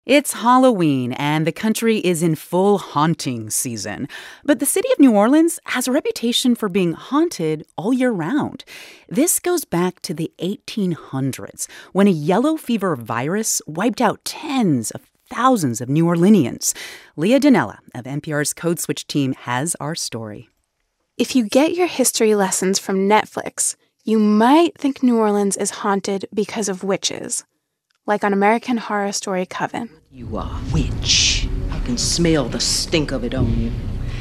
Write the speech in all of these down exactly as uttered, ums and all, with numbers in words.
It's Halloween, and the country is in full haunting season. But the city of New Orleans has a reputation for being haunted all year round. This goes back to the eighteen hundreds, when a yellow fever virus wiped out tens of thousands of New Orleanians. Leah Donnella of N P R's Code Switch team has our story. If you get your history lessons from Netflix, you might think New Orleans is haunted because of witches, like on American Horror Story Coven. You are a witch. I can smell the stink of it on you.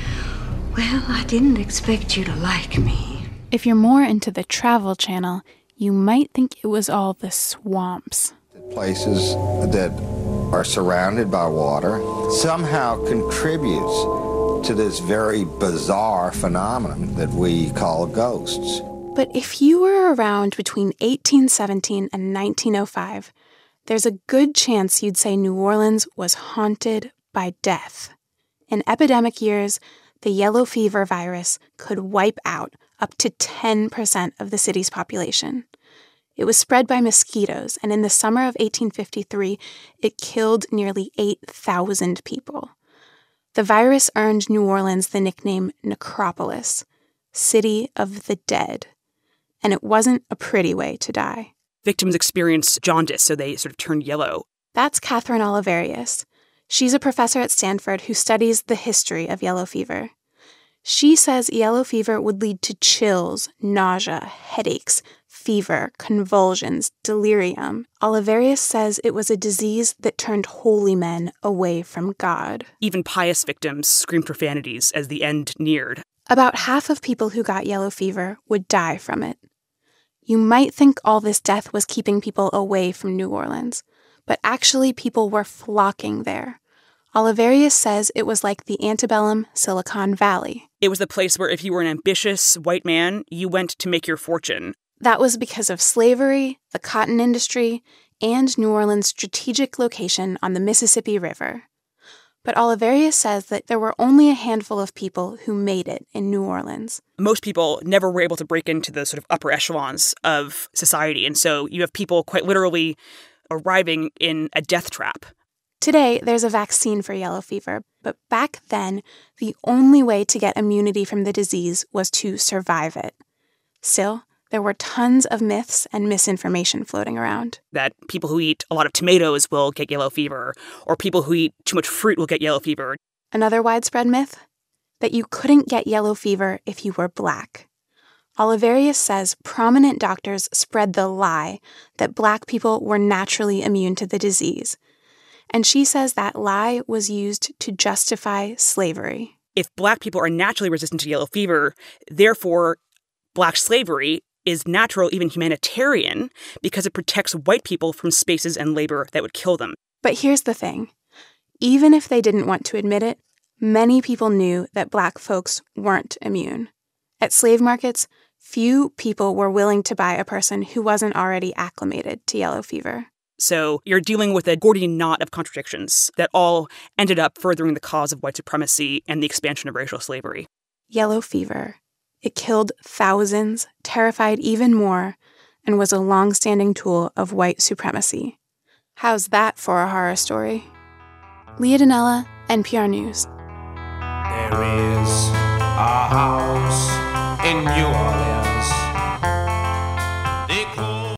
Well, I didn't expect you to like me. If you're more into the Travel Channel, you might think it was all the swamps. Places that are surrounded by water somehow contributes to this very bizarre phenomenon that we call ghosts. But if you were around between eighteen seventeen and nineteen oh five, there's a good chance you'd say New Orleans was haunted by death. In epidemic years, the yellow fever virus could wipe out up to ten percent of the city's population. It was spread by mosquitoes, and in the summer of eighteen fifty-three, it killed nearly eight thousand people. The virus earned New Orleans the nickname Necropolis, City of the Dead. And it wasn't a pretty way to die. Victims experienced jaundice, so they sort of turned yellow. That's Catherine Oliverius. She's a professor at Stanford who studies the history of yellow fever. She says yellow fever would lead to chills, nausea, headaches, fever, convulsions, delirium. Oliverius says it was a disease that turned holy men away from God. Even pious victims screamed profanities as the end neared. About half of people who got yellow fever would die from it. You might think all this death was keeping people away from New Orleans, but actually people were flocking there. Oliverius says it was like the antebellum Silicon Valley. It was the place where if you were an ambitious white man, you went to make your fortune. That was because of slavery, the cotton industry, and New Orleans' strategic location on the Mississippi River. But Oliverius says that there were only a handful of people who made it in New Orleans. Most people never were able to break into the sort of upper echelons of society, and so you have people quite literally arriving in a death trap. Today, there's a vaccine for yellow fever, but back then, the only way to get immunity from the disease was to survive it. Still, there were tons of myths and misinformation floating around. That people who eat a lot of tomatoes will get yellow fever, or people who eat too much fruit will get yellow fever. Another widespread myth? That you couldn't get yellow fever if you were black. Oliverius says prominent doctors spread the lie that black people were naturally immune to the disease. And she says that lie was used to justify slavery. If black people are naturally resistant to yellow fever, therefore black slavery is natural, even humanitarian, because it protects white people from spaces and labor that would kill them. But here's the thing. Even if they didn't want to admit it, many people knew that black folks weren't immune. At slave markets, few people were willing to buy a person who wasn't already acclimated to yellow fever. So you're dealing with a Gordian knot of contradictions that all ended up furthering the cause of white supremacy and the expansion of racial slavery. Yellow fever. It killed thousands, terrified even more, and was a long-standing tool of white supremacy. How's that for a horror story? Leah Donnella, N P R News. There is a house in New Orleans